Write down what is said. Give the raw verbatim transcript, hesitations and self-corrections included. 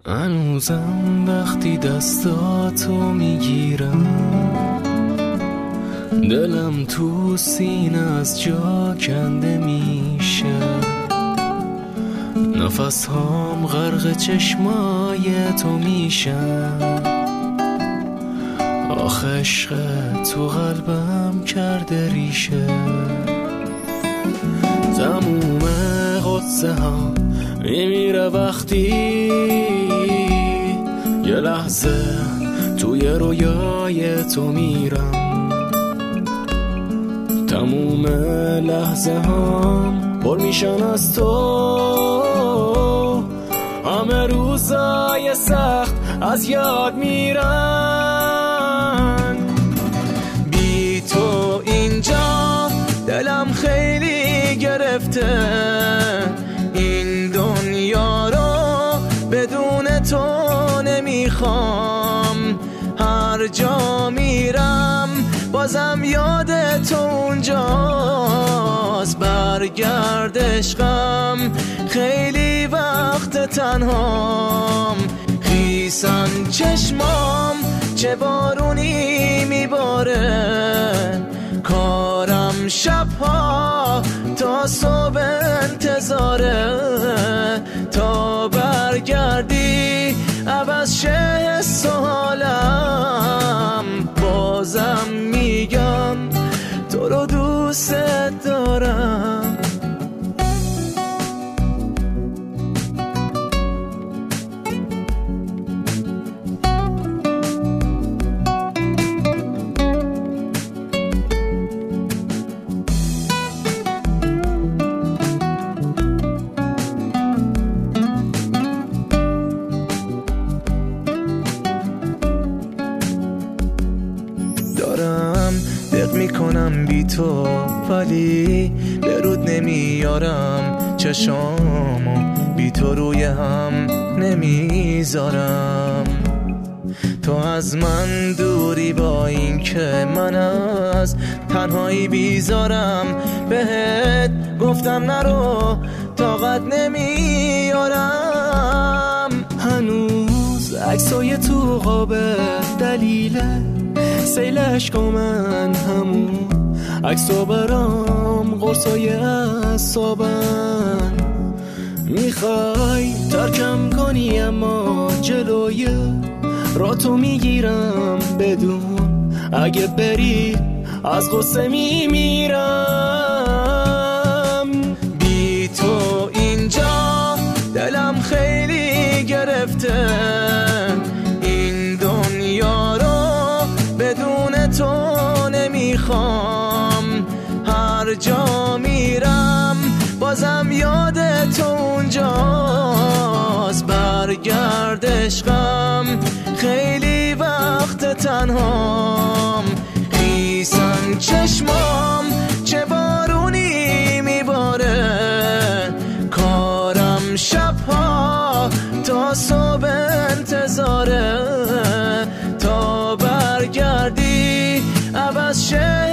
هنوزم وقتی دستاتو میگیرم دلم تو سینه از جا کنده میشه، نفس هام غرق چشمای تو میشن. آخه عشق تو قلبم کرده ریشه، تموم قدسه ها میمیره وقتی یه لحظه توی رویای تو میرم. تموم لحظه هم پر میشن از تو، همه روزای سخت از یاد میرن. بی تو اینجا دلم خیلی گرفته، این دنیا رو بدون تو نمیخوام. هر جا میرم بازم یاد تو اونجاست. برگرد عشقم خیلی وقت تنهام، خیسن چشمام چه بارونی میباره. کارم شبها تا صبح انتظاره، تا برگردی عوض شه حس و حالم. بازم میگم تو رو دوست دارم. دارم دق میکنم بی تو، ولی به رود نمیارم. چشامو بی تو روی هم نمیذارم. تو از من دوری با این که من از تنهایی بیزارم. بهت گفتم نرو طاقت نمیارم. هنوز عکسای تو قابل دلیله، سیل عشق من همون عکسو برام قرصای اعصابن. میخوای ترکم کنی اما جلوی را تو میگیرم بدون، اگه بری از غصه میمیرم. بی تو اینجا دلم خیلی گرفته، این دنیا رو بدون تو نمیخوام. هر جا میرم بازم یاد تو اونجاست. برگرد عشقم خیلی وقت تنهام، خیسن چشمام چه بارونی میباره. کارم شبها تا صبح انتظاره، تا برگردی عوض شه